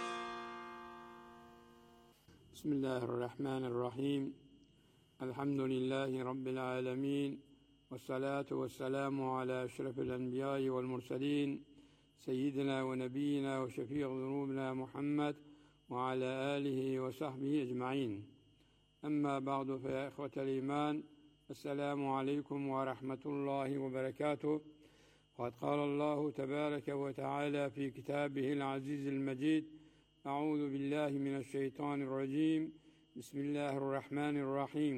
Bismillahirrahmanirrahim. Elhamdülillahi rabbil alamin. Vessalatu vesselamu ala eşrefil enbiya'i vel murselin. سيدنا ونبينا وشفيع ذنوبنا محمد وعلى آله وصحبه أجمعين. أما بعد فيا إخوة الإيمان السلام عليكم ورحمة الله وبركاته. قد قال الله تبارك وتعالى في كتابه العزيز المجيد: أعوذ بالله من الشيطان الرجيم. بسم الله الرحمن الرحيم.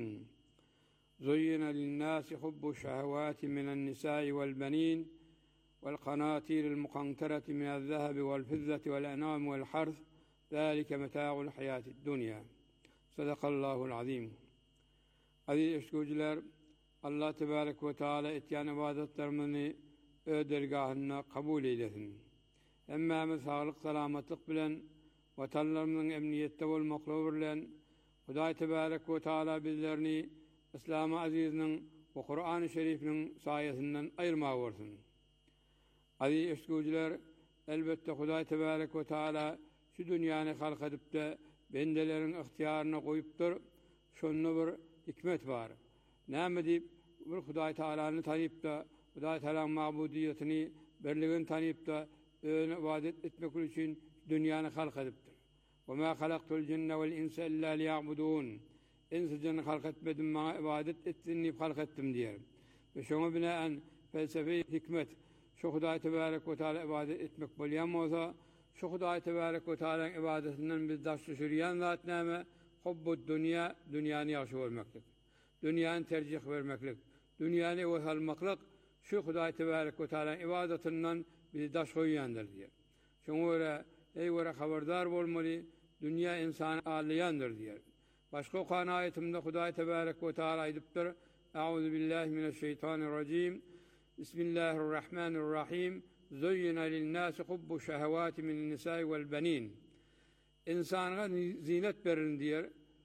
زين للناس حب الشهوات من النساء والبنين والقناطير المقنطرة من الذهب والفضة والأنعام والحرث ذلك متاع الحياة الدنيا. صدق الله العظيم. Aziz eşgücüler, Allah Tebarek ve Teala etýän ibadetlerimizni ödergahına kabul eylesin. Hemmemiz sağlık, salamatlyk bilen vatanlarymyzyň emniyetde bolmaklygy bilen Hudaý Tebarek ve Teala bizlerini İslam-ı aziziniň we Kur'an-ı Şerifiniň saýasyndan aýyrmak bolsun. Aziz eşgücüler, elbette Hudaý Tebarek ve Teala şu dünýäni halk edip de bendeleriň ihtiýaryna goýupdyr. Şonda bir hikmet bar. Näme diýip bir Hudaý Teala'ny tanyp da Hudaý Teala'nyň mabudiyetini, berligini tanyp da öňe ibadet etmek üçin dünýäni halk edipdir. Ve ma halaqtul jinne vel insa illa liya'budun. Insi jinni halk etmedim, maňa ibadet etsin diýip halk etdim diýer. Ve şoňa binaen felsefi hikmet şu Hudaý Tebarek ve Teala ibadet etmek bolýan bolsa, şu Hudaý Tebarek ve Teala'nyň ibadetinden biz daş düşürýän zat näme? Hubbud dünýä, dünýäni ýaşy görmeklik. Dünýäni terjih bermeklik. Dünýäni wesalmaklyk şu Hudaý Tebarek ve Teala'nyň ibadetinden bizi daş goýýandyr diýer. Şoňa görä ey wara habardar bolmaly, dünýä insany alýandyr diýer. Başga Kur'an aýetinde Hudaý Tebarek ve Teala aýdypdyr: Euzu billahi mineşşeytanirracim. Bismillahirrahmanirrahim. Zuyyina lin-nasi hubbu şehawati min-nisa'i vel-benin. İnsana zinet berin diýer.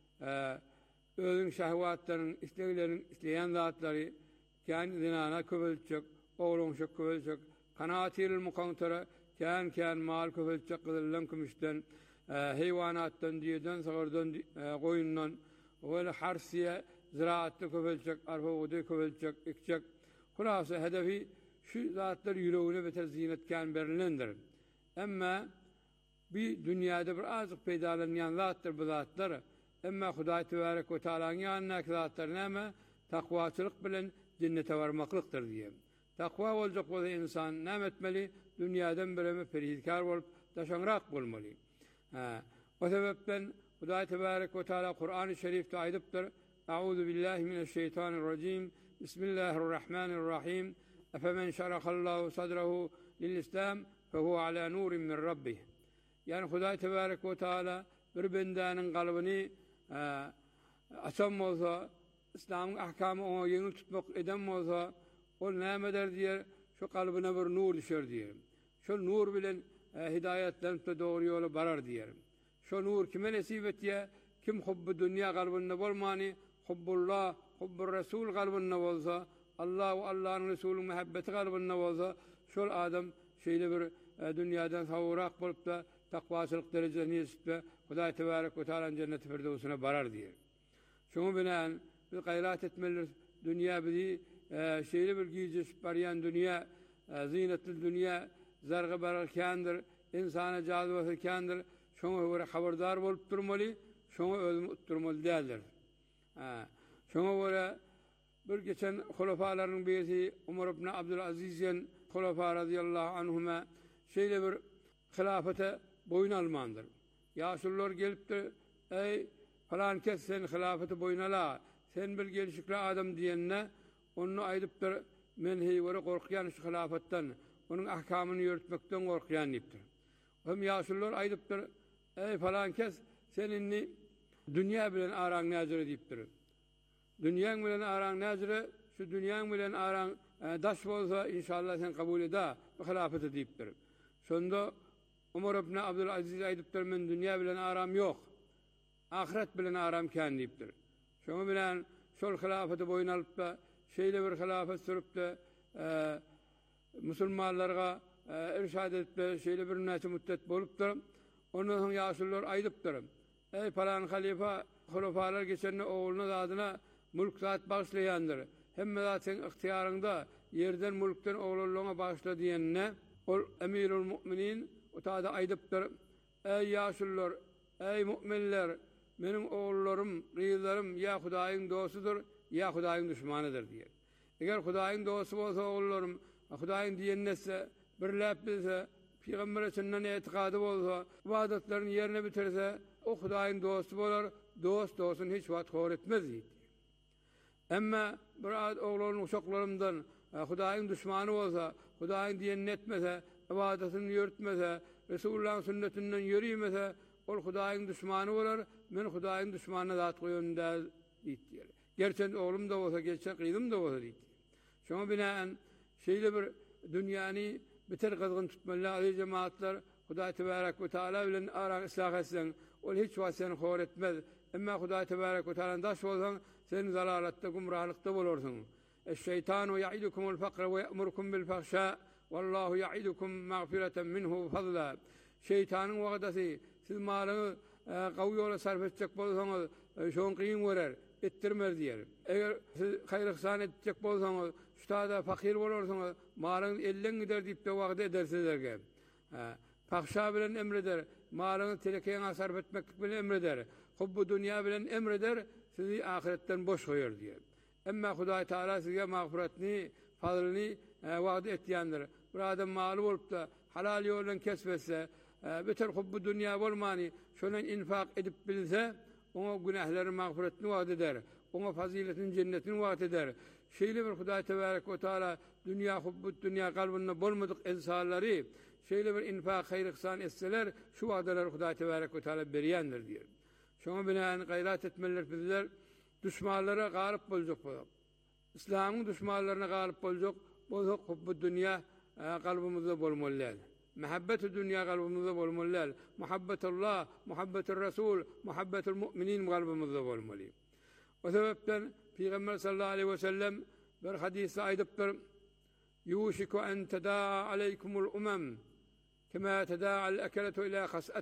Özüň şehwatlaryň, islegilerin isleýän zatlary kän zinana köbelçek, oglunşak köbelçek, kanatiril muqantara Kän mal köfelçek kızılan kümüşden, hayvanattan, diyeden, sağırdan, koyundan, öyle harsiye, ziraatlı köfelçek, arpa buğday köfelçek, ekçek. Hulasa hedefi şu zatlar yüreğine beter zinetkân berilendir. Ama bir dünyada bir azık peydalanan zattır bu zatlar. Ama Hudaý Tebarek ve Teala'nın yanına zatlar näme? Takwaçylyk bilen cennete varmaklıktır diye. Takwa boljak bolsa insan näme etmeli? Dünýäden bireme perhizkar bolup daşanrak bolmaly. O sebepden Hudaý Tebarek ve Teala Kur'an-ı Şerif'te aýdypdyr. Euzu billahi mineşşeytanirracim. Bismillahirrahmanirrahim. Efemen şerahallahu sadrahu lil-İslam fehuve ala nurin min rabbih. Yani Hudaý Tebarek ve Teala bir bendenin kalbini açan bolsa, İslam'ın ahkamı ona yeni tutmak eden bolsa, o näme eder diye şu kalbine bir nur düşer diyelim. Şu nur bilen hidayetlenip doğru yola barar diyelim. Şu nur kime nesip etdiye, kim hubbu dünya kalbinde bolmani, hubbullah, hubbur Resul kalbinde bolsa, Allah ve Allah'ın Resulü'nün muhabbeti kalbinde bolsa, şu adam şeyle bir dünyadan savurak bolup da takvaçılık derecesine yetişip Hudaý Tebarek ve Teala'nın cennet-i firdevsine barar diye. Şunu bilen biz gayret etmeliyiz. Dünya bizi şeyli bir giyecek barayan dünya, zinetli dünya, zargı bararkandır, insana cazibetkandır. Şunu göre haberdar bolup durmaly, şunu özüm tutturmaly değildir. Şunu göre bir geçen hulafaların birisi Umar ibn Abdülaziz'in hulafa radıyallahu anhuma şeyle bir hilafete boyun almandır. Yaşlılar gelip de ey falan kes sen hilafeti boyun ala, sen bir gelişikli adam diyenine onu aydıptır, men heyveri korkuyan şu hilafetten, onun ahkamını yürütmekten korkuyan deyiptir. Hem yaşlılar aydıptır, ey falan kes seninni dünya bilen aran nazire deyiptir. Dünyanın bilen aran nazire, şu dünyanın bilen aran daş bolsa inşallah sen kabul eda, bu hilafeti deyiptir. Sonda Umar ibn Abdülaziz aydıptır, men dünya bilen aram yok, ahiret bilen aram kân deyiptir. Şunu bilen şol hilafeti boyun alıp da şeyle bir hilafet sürüp de musulmanlarga irşad edip de şeyle bir näçe müddet bolupdyr. Onun yaşlılar aydıpdyr. Ey falan halifa, hulafalar geçenine oğluna adına mülk zat bağışlayandır. Hemme zaten ihtiyarında yerden mülkten oğlullığına bağışla diyenine ol emirul müminin o taada aydıpdyr. Ey yaşlılar, ey müminler, menin oğullarım, riylarım ya Hudaýyň dostudur, ya Hudaýyň düşmanıdır diye. Eger Hudaýyň dostu bolsa oğullarım, Hudaýyň diýennese, birläp bilse, Peygamber üçin etikady bolsa, ibadetlerini yerine bitirse, o Hudaýyň dostu bolar, dostun hiç wagt hor etmez diýdi. Emma bir oğullarym, uşaklarymdan Hudaýyň düşmanı bolsa, Hudaýyň diýenini etmese, ibadetini yürütmese, Resulullah'ın sünnetinden yürüymese, ol Hudaýyň düşmanı bolar, men Hudaýyň düşmanyna zat goýanda diýdi. Gerçek oğlum da bolsa, gerçek kızım da bolsa diýdi. Şoňa binaen şeýle bir dünýäni biter gızgın tutmaly aziz cemaatler, Hudaý Tebarek ve Teala bilen ara ıslah etsen, ol hiç wagt seni hor etmez. Emma Hudaý Tebarek ve Teala'ndan daş bolsaň, sen zalalatda, gumrahlykda bolarsyň. Eş-şeytanu ya'idukumul fakra ve ya'murukum bil fahşa, wallahu ya'idukum mağfireten minhu fadla. Şeytanyň wagdasy, siz malyňy gawy ýola sarf etjek bolsaňyz, şoň kıyın görer, ettirmez diýer. Eger siz haýr ihsan etjek bolsaňyz, şutada fakir bolarsyňyz, malyň elleň gider diýip de wagt edersizlerge. Fahşa bilen emreder, malyňy telekeňe sarf etmek bilen emreder. Hubbu dünýä bilen emreder, sizi ahiretten boş goýar diýer. Emma Hudaý Taala size mağfiretini, fadlyny wagt etýändir. Bir adam maly bolup da halal ýoldan kesbetse, beter hubbu dünýä bolmany, şonuň infak edip bilse, ona günahlary mağfiretini wagt eder. Ona faziletini, cennetini wagt eder. Şeýle bir Hudaý Tebarek we Teala dünýä hubbu dünýä kalbynda bolmadyk insanlary şeýle bir infak, haýr ihsan etseler, şu wagtlar Hudaý Tebarek we Teala berýändir diýer. Şoňa binaen gayret etmeliler bizler düşmanlara galyp boljak bolar. İslamyň düşmanlaryna galyp boljak, bolsa hubbu dünýä kalbymyzda bolmaly. Muhabbet-i dünya kalbimizde bolmaly. Muhabbetullah, muhabbetur Resul, muhabbetul müminin kalbimizde bolmaly. O sebepten Peygamber sallallahu aleyhi ve sellem bir hadisi aydypdyr. Yuşiku en tedaa aleykumul umam كما تداعى الأكلة إلى خسأة